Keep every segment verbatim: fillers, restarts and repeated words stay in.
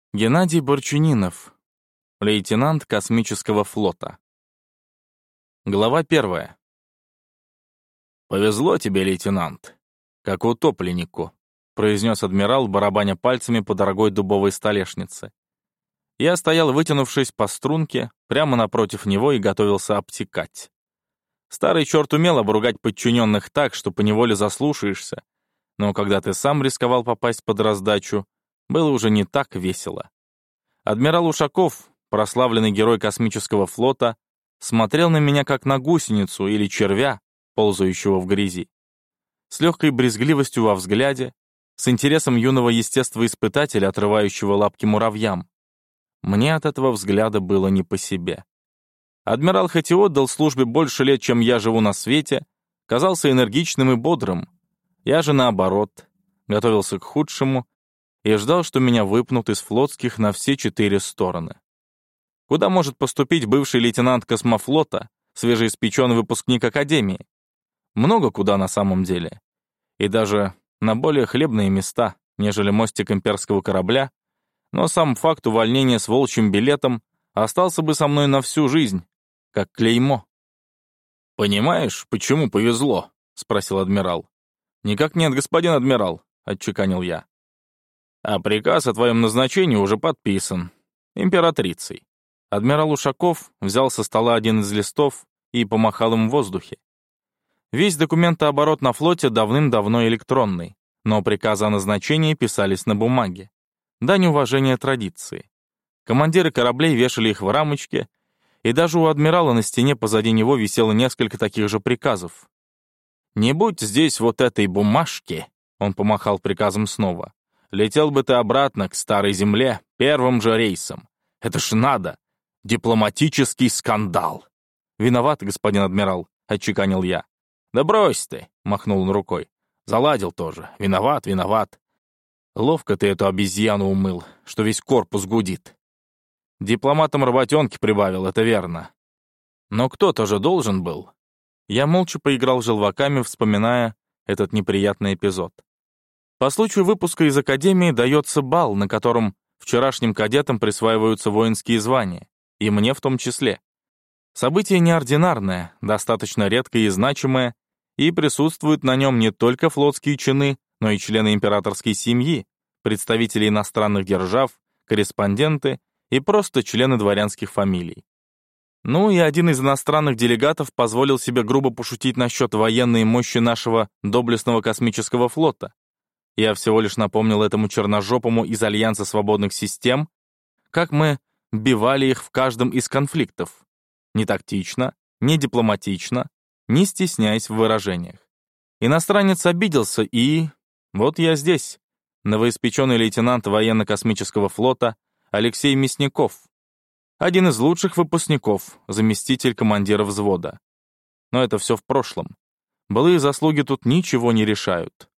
Геннадий Борчунинов, лейтенант космического флота. Глава первая. «Повезло тебе, лейтенант, как утопленнику», произнес адмирал, барабаня пальцами по дорогой дубовой столешнице. Я стоял, вытянувшись по струнке, прямо напротив него и готовился обтекать. Старый черт умел обругать подчиненных так, что поневоле заслушаешься, но когда ты сам рисковал попасть под раздачу, было уже не так весело. Адмирал Ушаков, прославленный герой космического флота, смотрел на меня как на гусеницу или червя, ползающего в грязи. С легкой брезгливостью во взгляде, с интересом юного естествоиспытателя, отрывающего лапки муравьям. Мне от этого взгляда было не по себе. Адмирал, хоть и отдал службе больше лет, чем я живу на свете, казался энергичным и бодрым. Я же, наоборот, готовился к худшему и ждал, что меня выпнут из флотских на все четыре стороны. Куда может поступить бывший лейтенант космофлота, свежеиспеченный выпускник Академии? Много куда на самом деле. И даже на более хлебные места, нежели мостик имперского корабля, но сам факт увольнения с волчьим билетом остался бы со мной на всю жизнь, как клеймо. «Понимаешь, почему повезло?» — спросил адмирал. «Никак нет, господин адмирал», — отчеканил я. «А приказ о твоем назначении уже подписан. Императрицей». Адмирал Ушаков взял со стола один из листов и помахал им в воздухе. Весь документооборот на флоте давным-давно электронный, но приказы о назначении писались на бумаге. Дань уважения традиции. Командиры кораблей вешали их в рамочке, и даже у адмирала на стене позади него висело несколько таких же приказов. «Не будь здесь вот этой бумажки», — он помахал приказом снова, «летел бы ты обратно к старой земле первым же рейсом. Это ж надо! Дипломатический скандал!» «Виноват, господин адмирал», — отчеканил я. «Да брось ты», — махнул он рукой. «Заладил тоже. Виноват, виноват. Ловко ты эту обезьяну умыл, что весь корпус гудит. Дипломатам работенки прибавил, это верно. Но кто-то же должен был». Я молча поиграл желваками, вспоминая этот неприятный эпизод. По случаю выпуска из Академии дается бал, на котором вчерашним кадетам присваиваются воинские звания, и мне в том числе. Событие неординарное, достаточно редкое и значимое, и присутствуют на нем не только флотские чины, но и члены императорской семьи, представители иностранных держав, корреспонденты и просто члены дворянских фамилий. Ну и один из иностранных делегатов позволил себе грубо пошутить насчет военной мощи нашего доблестного космического флота. Я всего лишь напомнил этому черножопому из Альянса свободных систем, как мы бивали их в каждом из конфликтов. Не тактично, не дипломатично, не стесняясь в выражениях. Иностранец обиделся, и... вот я здесь, новоиспеченный лейтенант военно-космического флота Алексей Мясников, один из лучших выпускников, заместитель командира взвода. Но это все в прошлом. Былые заслуги тут ничего не решают.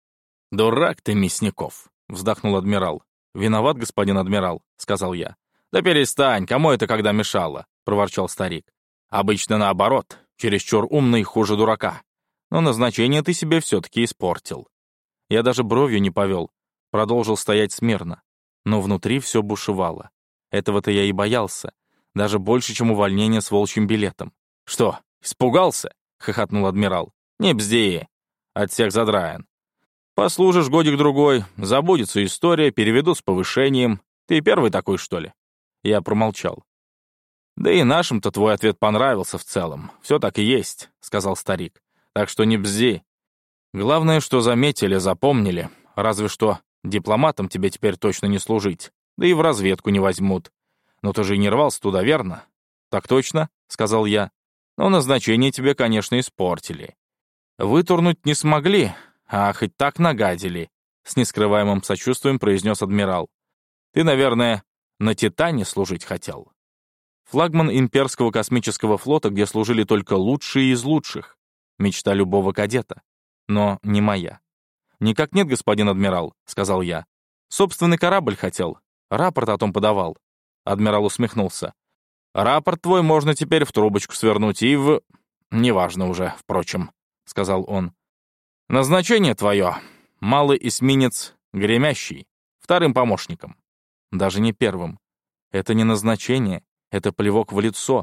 «Дурак ты, Мясников», — вздохнул адмирал. «Виноват, господин адмирал», — сказал я. «Да перестань, кому это когда мешало?» — проворчал старик. «Обычно наоборот, чересчур умный хуже дурака. Но назначение ты себе все-таки испортил». Я даже бровью не повел, продолжил стоять смирно. Но внутри все бушевало. Этого-то я и боялся, даже больше, чем увольнение с волчьим билетом. «Что, испугался?» — хохотнул адмирал. «Не бзди, от всех задраен. Послужишь годик-другой, забудется история, переведу с повышением. Ты первый такой, что ли?» Я промолчал. «Да и нашим-то твой ответ понравился в целом. Все так и есть», — сказал старик. «Так что не бзди. Главное, что заметили, запомнили. Разве что дипломатам тебе теперь точно не служить. Да и в разведку не возьмут. Но ты же и не рвался туда, верно?» «Так точно», — сказал я. «Но назначение тебе, конечно, испортили. Вытурнуть не смогли, а хоть так нагадили», — с нескрываемым сочувствием произнес адмирал. «Ты, наверное, на Титане служить хотел». Флагман имперского космического флота, где служили только лучшие из лучших. Мечта любого кадета. Но не моя. «Никак нет, господин адмирал», — сказал я. «Собственный корабль хотел. Рапорт о том подавал». Адмирал усмехнулся. «Рапорт твой можно теперь в трубочку свернуть и в... неважно уже, впрочем», — сказал он. «Назначение твое — малый эсминец Гремящий, вторым помощником. даже не первым. Это не назначение, это плевок в лицо.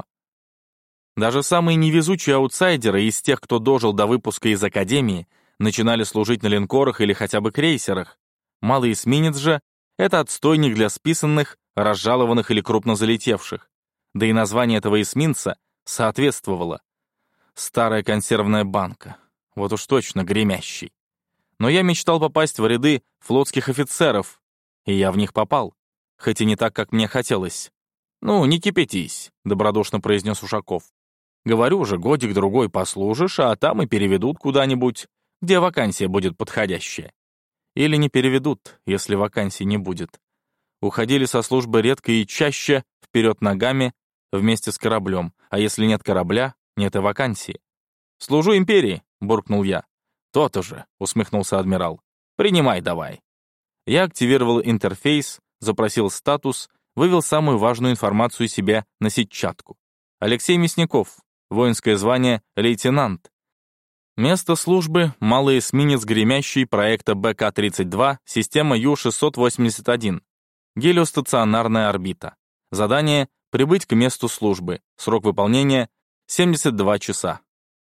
Даже самые невезучие аутсайдеры из тех, кто дожил до выпуска из академии, начинали служить на линкорах или хотя бы крейсерах. Малый эсминец же — это отстойник для списанных, разжалованных или крупно залетевших. Да и название этого эсминца соответствовало. Старая консервная банка. Вот уж точно гремящий. Но я мечтал попасть в ряды флотских офицеров, и я в них попал, хоть и не так, как мне хотелось. «Ну, не кипятись», — добродушно произнес Ушаков. «Говорю же, годик-другой послужишь, а там и переведут куда-нибудь, где вакансия будет подходящая. Или не переведут, если вакансий не будет. Уходили со службы редко и чаще, вперед ногами, вместе с кораблем, а если нет корабля, нет и вакансии. «Служу империи», — буркнул я. «То-то же», — усмехнулся адмирал. «Принимай давай». Я активировал интерфейс, запросил статус, вывел самую важную информацию себе на сетчатку. Алексей Мясников, воинское звание лейтенант. Место службы — малый эсминец гремящий проекта Бэ Ка тридцать два, система Ю шестьсот восемьдесят один. Гелиостационарная орбита. Задание — прибыть к месту службы. Срок выполнения — семьдесят два часа.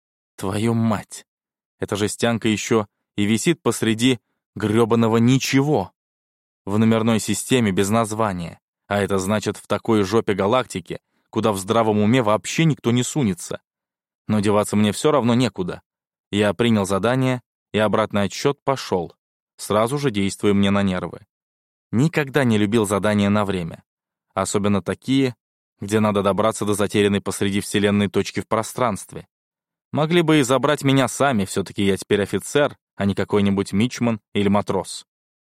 Твою мать! Эта жестянка еще и висит посреди грёбаного ничего. В номерной системе без названия. А это значит в такой жопе галактики, куда в здравом уме вообще никто не сунется. Но деваться мне все равно некуда. Я принял задание, и обратный отсчет пошел, сразу же действуя мне на нервы. Никогда не любил задания на время. Особенно такие, где надо добраться до затерянной посреди вселенной точки в пространстве. Могли бы и забрать меня сами, все-таки я теперь офицер, а не какой-нибудь мичман или матрос.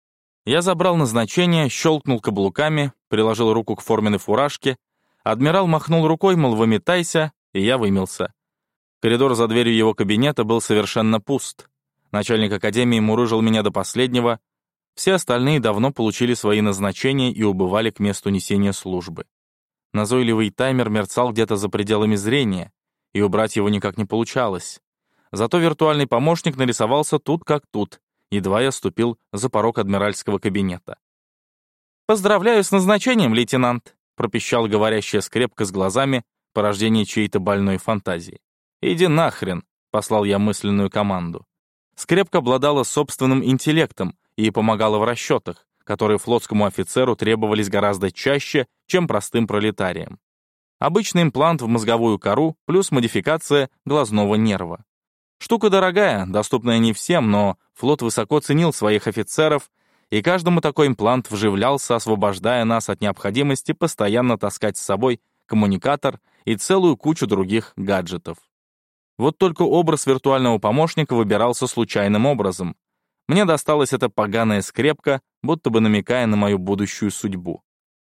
Я забрал назначение, щелкнул каблуками, приложил руку к форменной фуражке. Адмирал махнул рукой, мол, выметайся, и я вымылся. Коридор за дверью его кабинета был совершенно пуст. Начальник академии мурыжил меня до последнего. Все остальные давно получили свои назначения и убывали к месту несения службы. Назойливый таймер мерцал где-то за пределами зрения, и убрать его никак не получалось. Зато виртуальный помощник нарисовался тут как тут, едва я ступил за порог адмиральского кабинета. «Поздравляю с назначением, лейтенант», — пропищал говорящая скрепка с глазами, порождение чьей-то больной фантазии. «Иди нахрен», — послал я мысленную команду. Скрепка обладала собственным интеллектом и помогала в расчетах, которые флотскому офицеру требовались гораздо чаще, чем простым пролетариям. Обычный имплант в мозговую кору плюс модификация глазного нерва. Штука дорогая, доступная не всем, но флот высоко ценил своих офицеров, и каждому такой имплант вживлялся, освобождая нас от необходимости постоянно таскать с собой коммуникатор и целую кучу других гаджетов. Вот только образ виртуального помощника выбирался случайным образом. Мне досталась эта поганая скрепка, будто бы намекая на мою будущую судьбу.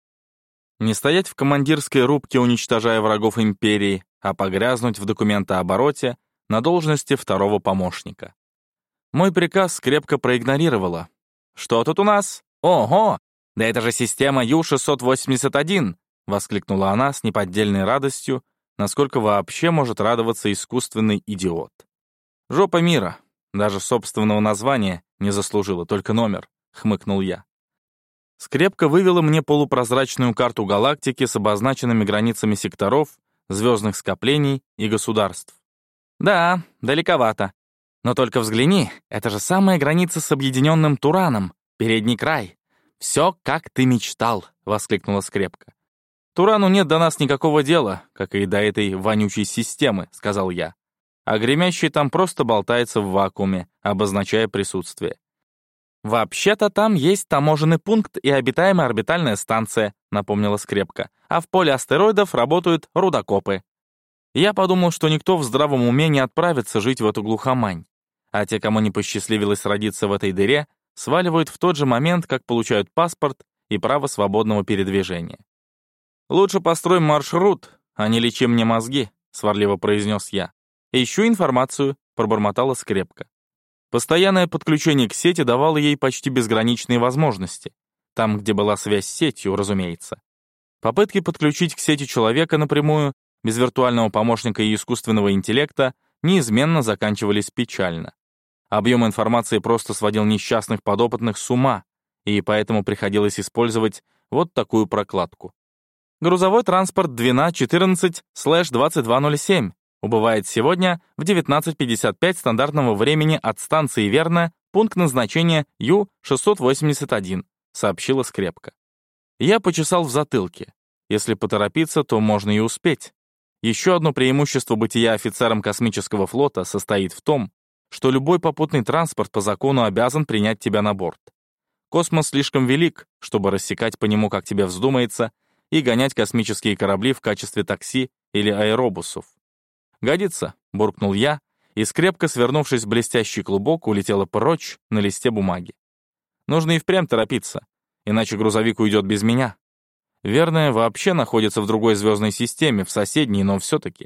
Не стоять в командирской рубке, уничтожая врагов империи, а погрязнуть в документообороте на должности второго помощника. Мой приказ скрепка проигнорировала. «Что тут у нас? Ого! Да это же система Ю шестьсот восемьдесят один!» — воскликнула она с неподдельной радостью, насколько вообще может радоваться искусственный идиот. «Жопа мира! Даже собственного названия не заслужила, только номер», — хмыкнул я. Скрепка вывела мне полупрозрачную карту галактики с обозначенными границами секторов, звездных скоплений и государств. «Да, далековато. Но только взгляни, это же самая граница с объединенным Тураном, передний край. Все, как ты мечтал», — воскликнула скрепка. «Турану нет до нас никакого дела, как и до этой вонючей системы», — сказал я. А гремящий там просто болтается в вакууме, обозначая присутствие. «Вообще-то там есть таможенный пункт и обитаемая орбитальная станция», — напомнила скрепка, «а в поле астероидов работают рудокопы». Я подумал, что никто в здравом уме не отправится жить в эту глухомань, а те, кому не посчастливилось родиться в этой дыре, сваливают в тот же момент, как получают паспорт и право свободного передвижения. «Лучше построим маршрут, а не лечи мне мозги», — сварливо произнес я. «Ищу информацию», — пробормотала скрепка. Постоянное подключение к сети давало ей почти безграничные возможности. Там, где была связь с сетью, разумеется. Попытки подключить к сети человека напрямую, без виртуального помощника и искусственного интеллекта, неизменно заканчивались печально. Объем информации просто сводил несчастных подопытных с ума, и поэтому приходилось использовать вот такую прокладку. Грузовой транспорт Двина четырнадцать двадцать два ноль семь убывает сегодня в девятнадцать пятьдесят пять стандартного времени от станции Верна, пункт назначения Ю шестьсот восемьдесят один, сообщила скрепка. Я почесал в затылке. Если поторопиться, то можно и успеть. Еще одно преимущество бытия офицером космического флота состоит в том, что любой попутный транспорт по закону обязан принять тебя на борт. Космос слишком велик, чтобы рассекать по нему, как тебе вздумается, и гонять космические корабли в качестве такси или аэробусов. «Годится», — буркнул я, и скрепка, свернувшись в блестящий клубок, улетела прочь на листе бумаги. Нужно и впрямь торопиться, иначе грузовик уйдет без меня. Верная вообще находится в другой звездной системе, в соседней, но все-таки.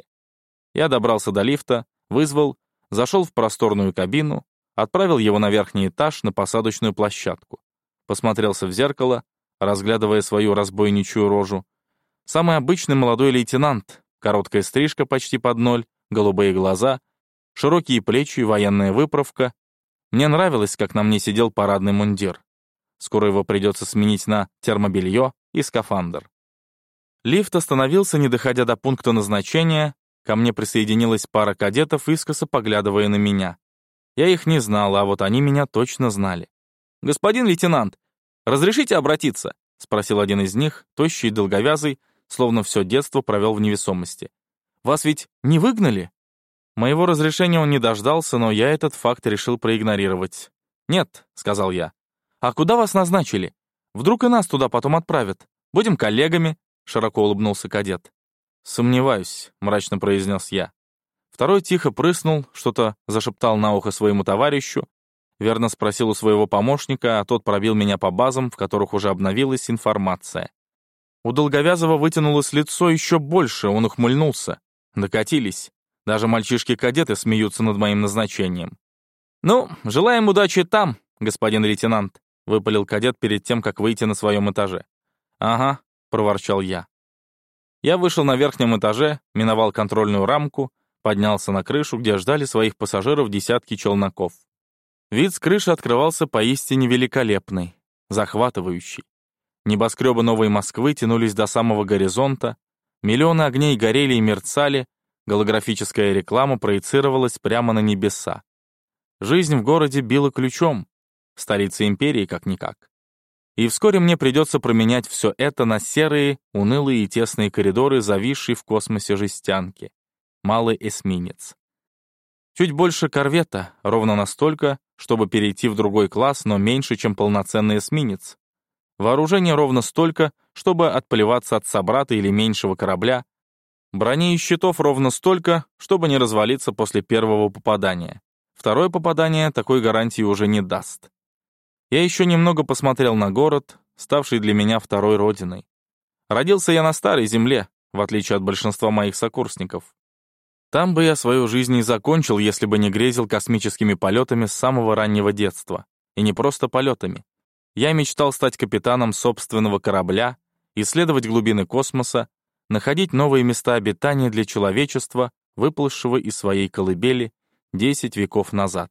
Я добрался до лифта, вызвал, зашел в просторную кабину, отправил его на верхний этаж на посадочную площадку. Посмотрелся в зеркало, разглядывая свою разбойничью рожу. Самый обычный молодой лейтенант, короткая стрижка почти под ноль, голубые глаза, широкие плечи и военная выправка. Мне нравилось, как на мне сидел парадный мундир. Скоро его придется сменить на термобелье и скафандр. Лифт остановился, не доходя до пункта назначения. Ко мне присоединилась пара кадетов, искоса поглядывая на меня. Я их не знал, а вот они меня точно знали. «Господин лейтенант, разрешите обратиться?» — спросил один из них, тощий и долговязый, словно все детство провел в невесомости. «Вас ведь не выгнали?» Моего разрешения он не дождался, но я этот факт решил проигнорировать. «Нет», — сказал я. «А куда вас назначили? Вдруг и нас туда потом отправят. Будем коллегами», — широко улыбнулся кадет. «Сомневаюсь», — мрачно произнес я. Второй тихо прыснул, что-то зашептал на ухо своему товарищу, верно спросил у своего помощника, а тот пробил меня по базам, в которых уже обновилась информация. У Долговязого вытянулось лицо еще больше, он ухмыльнулся. Докатились. Даже мальчишки-кадеты смеются над моим назначением. «Ну, желаем удачи там, господин лейтенант», — выпалил кадет перед тем, как выйти на своем этаже. «Ага», — проворчал я. Я вышел на верхнем этаже, миновал контрольную рамку, поднялся на крышу, где ждали своих пассажиров десятки челноков. Вид с крыши открывался поистине великолепный, захватывающий. Небоскребы Новой Москвы тянулись до самого горизонта, миллионы огней горели и мерцали, голографическая реклама проецировалась прямо на небеса. Жизнь в городе била ключом, столица империи как-никак. И вскоре мне придется променять все это на серые, унылые и тесные коридоры, зависшие в космосе жестянки. Малый эсминец. Чуть больше корвета, ровно настолько, чтобы перейти в другой класс, но меньше, чем полноценный эсминец. Вооружение ровно столько, чтобы отплеваться от собрата или меньшего корабля. Брони и щитов ровно столько, чтобы не развалиться после первого попадания. Второе попадание такой гарантии уже не даст. Я еще немного посмотрел на город, ставший для меня второй родиной. Родился я на старой земле, в отличие от большинства моих сокурсников. Там бы я свою жизнь и закончил, если бы не грезил космическими полетами с самого раннего детства. И не просто полетами. Я мечтал стать капитаном собственного корабля, исследовать глубины космоса, находить новые места обитания для человечества, выплывшего из своей колыбели десять веков назад.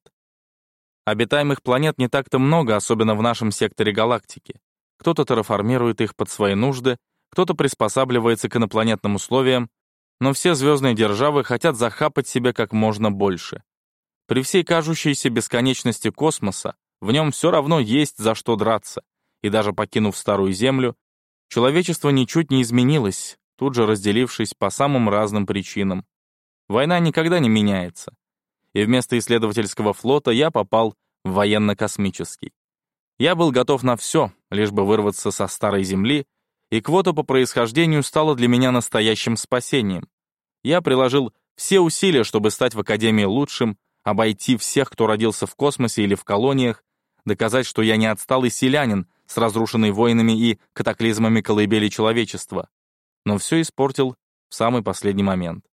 Обитаемых планет не так-то много, особенно в нашем секторе галактики. Кто-то терраформирует их под свои нужды, кто-то приспосабливается к инопланетным условиям, но все звездные державы хотят захапать себе как можно больше. При всей кажущейся бесконечности космоса в нем все равно есть за что драться, и даже покинув Старую Землю, человечество ничуть не изменилось, тут же разделившись по самым разным причинам. Война никогда не меняется. И вместо исследовательского флота я попал в военно-космический. Я был готов на все, лишь бы вырваться со Старой Земли, и квота по происхождению стала для меня настоящим спасением. Я приложил все усилия, чтобы стать в Академии лучшим, обойти всех, кто родился в космосе или в колониях, доказать, что я не отсталый селянин с разрушенной войнами и катаклизмами колыбели человечества. Но все испортил в самый последний момент.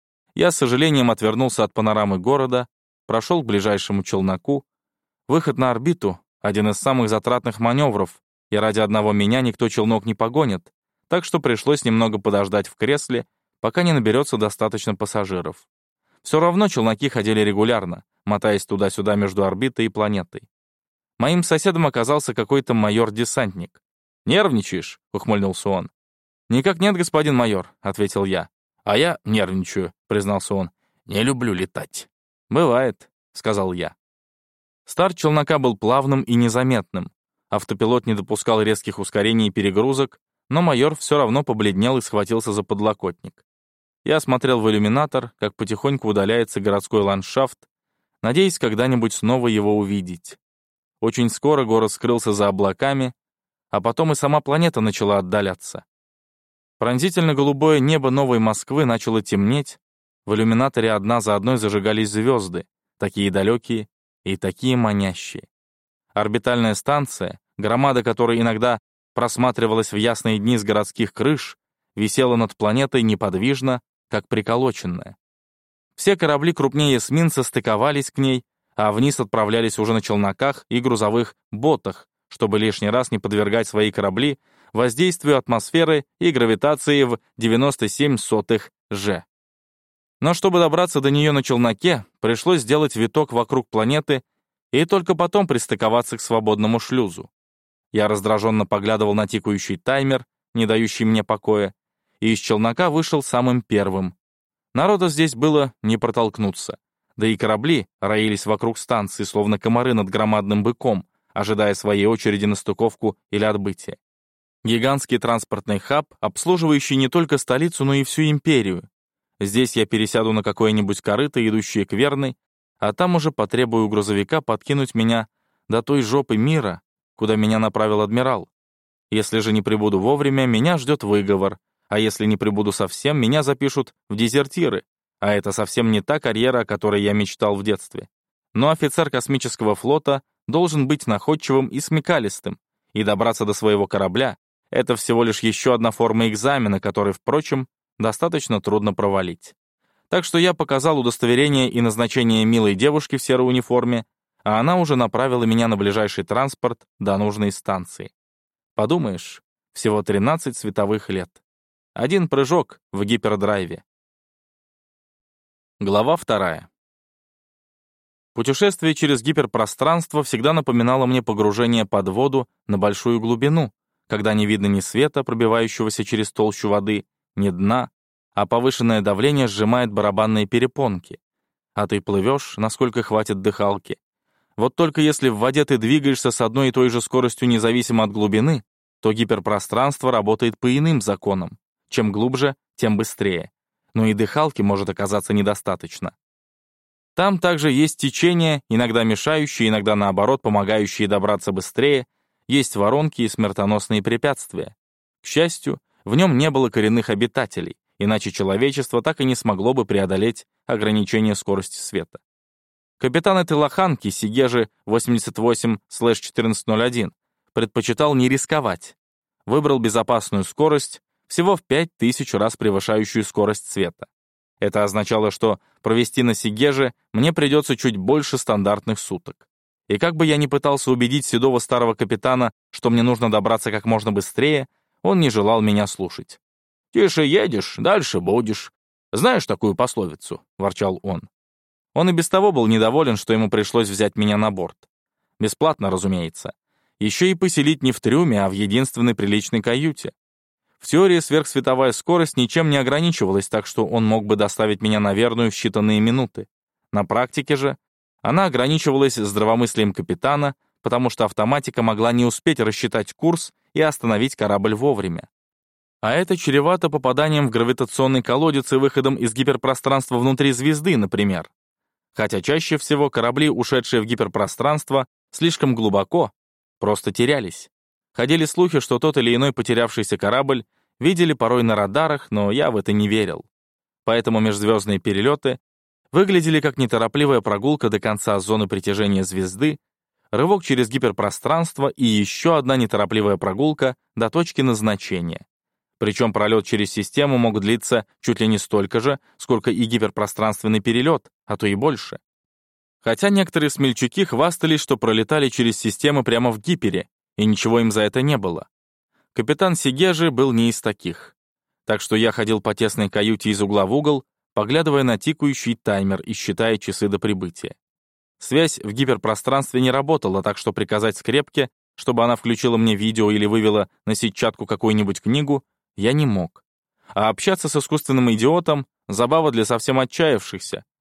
Я с сожалением отвернулся от панорамы города, прошел к ближайшему челноку. Выход на орбиту — один из самых затратных маневров, и ради одного меня никто челнок не погонит, так что пришлось немного подождать в кресле, пока не наберется достаточно пассажиров. Все равно челноки ходили регулярно, мотаясь туда-сюда между орбитой и планетой. Моим соседом оказался какой-то майор-десантник. «Нервничаешь?» — ухмыльнулся он. «Никак нет, господин майор», — ответил я. «А я нервничаю», — признался он. «Не люблю летать». «Бывает», — сказал я. Старт челнока был плавным и незаметным. Автопилот не допускал резких ускорений и перегрузок, но майор все равно побледнел и схватился за подлокотник. Я смотрел в иллюминатор, как потихоньку удаляется городской ландшафт, надеясь когда-нибудь снова его увидеть. Очень скоро город скрылся за облаками, а потом и сама планета начала отдаляться. Пронзительно-голубое небо новой Москвы начало темнеть, в иллюминаторе одна за одной зажигались звезды, такие далекие и такие манящие. Орбитальная станция, громада которой иногда просматривалась в ясные дни с городских крыш, висела над планетой неподвижно, как приколоченная. Все корабли крупнее эсминца стыковались к ней, а вниз отправлялись уже на челноках и грузовых ботах, чтобы лишний раз не подвергать свои корабли воздействию атмосферы и гравитации в девяносто семь сотых же. Но чтобы добраться до нее на челноке, пришлось сделать виток вокруг планеты и только потом пристыковаться к свободному шлюзу. Я раздраженно поглядывал на тикающий таймер, не дающий мне покоя, и из челнока вышел самым первым. Народа здесь было не протолкнуться, да и корабли роились вокруг станции, словно комары над громадным быком, ожидая своей очереди на стыковку или отбытие. Гигантский транспортный хаб, обслуживающий не только столицу, но и всю империю. Здесь я пересяду на какое-нибудь корыто, идущее к Верной, а там уже потребую грузовика подкинуть меня до той жопы мира, куда меня направил адмирал. Если же не прибуду вовремя, меня ждет выговор, а если не прибуду совсем, меня запишут в дезертиры, а это совсем не та карьера, о которой я мечтал в детстве. Но офицер космического флота должен быть находчивым и смекалистым, и добраться до своего корабля — это всего лишь еще одна форма экзамена, который, впрочем, достаточно трудно провалить. Так что я показал удостоверение и назначение милой девушки в серой униформе, а она уже направила меня на ближайший транспорт до нужной станции. Подумаешь, всего тринадцать световых лет. Один прыжок в гипердрайве. Глава вторая. Путешествие через гиперпространство всегда напоминало мне погружение под воду на большую глубину, когда не видно ни света, пробивающегося через толщу воды, ни дна, а повышенное давление сжимает барабанные перепонки. А ты плывешь, насколько хватит дыхалки. Вот только если в воде ты двигаешься с одной и той же скоростью независимо от глубины, то гиперпространство работает по иным законам. Чем глубже, тем быстрее. Но и дыхалки может оказаться недостаточно. Там также есть течения, иногда мешающие, иногда наоборот помогающие добраться быстрее, есть воронки и смертоносные препятствия. К счастью, в нем не было коренных обитателей, иначе человечество так и не смогло бы преодолеть ограничение скорости света. Капитан этой лоханки, Сигежи восемьдесят восемь четырнадцать ноль один, предпочитал не рисковать. Выбрал безопасную скорость, всего в пять тысяч раз превышающую скорость света. Это означало, что провести на Сигеже мне придется чуть больше стандартных суток. И как бы я ни пытался убедить седого старого капитана, что мне нужно добраться как можно быстрее, он не желал меня слушать. «Тише едешь, дальше будешь. Знаешь такую пословицу?» — ворчал он. Он и без того был недоволен, что ему пришлось взять меня на борт. Бесплатно, разумеется. Еще и поселить не в трюме, а в единственной приличной каюте. В теории сверхсветовая скорость ничем не ограничивалась, так что он мог бы доставить меня на Верную в считанные минуты. На практике же она ограничивалась здравомыслием капитана, потому что автоматика могла не успеть рассчитать курс и остановить корабль вовремя. А это чревато попаданием в гравитационный колодец и выходом из гиперпространства внутри звезды, например. Хотя чаще всего корабли, ушедшие в гиперпространство, слишком глубоко, просто терялись. Ходили слухи, что тот или иной потерявшийся корабль видели порой на радарах, но я в это не верил. Поэтому межзвездные перелеты выглядели как неторопливая прогулка до конца зоны притяжения звезды, рывок через гиперпространство и еще одна неторопливая прогулка до точки назначения. Причем пролет через систему мог длиться чуть ли не столько же, сколько и гиперпространственный перелет, а то и больше. Хотя некоторые смельчаки хвастались, что пролетали через системы прямо в гипере, и ничего им за это не было. Капитан Сигежи был не из таких. Так что я ходил по тесной каюте из угла в угол, поглядывая на тикающий таймер и считая часы до прибытия. Связь в гиперпространстве не работала, так что приказать скрепке чтобы она включила мне видео или вывела на сетчатку какую-нибудь книгу, я не мог. А общаться с искусственным идиотом — забава для совсем отчаявшихся.